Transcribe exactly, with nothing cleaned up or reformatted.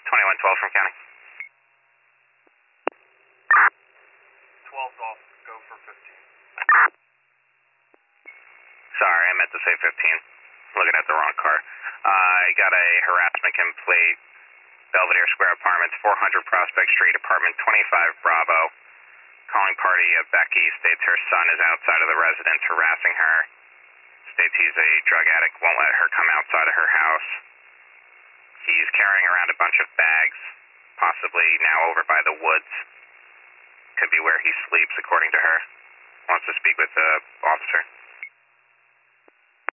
twenty-one twelve from county. twelve's off, go for fifteen. Sorry, I meant to say fifteen. Looking at the wrong car. Uh, I got a harassment complaint. Belvedere Square Apartments, four hundred Prospect Street, apartment twenty-five Bravo. Calling party of Becky, states her son is outside of the residence harassing her. States he's a drug addict, won't let her come outside of her house. He's carrying around a bunch of bags, possibly now over by the woods. Could be where he sleeps, according to her. Wants to speak with the officer.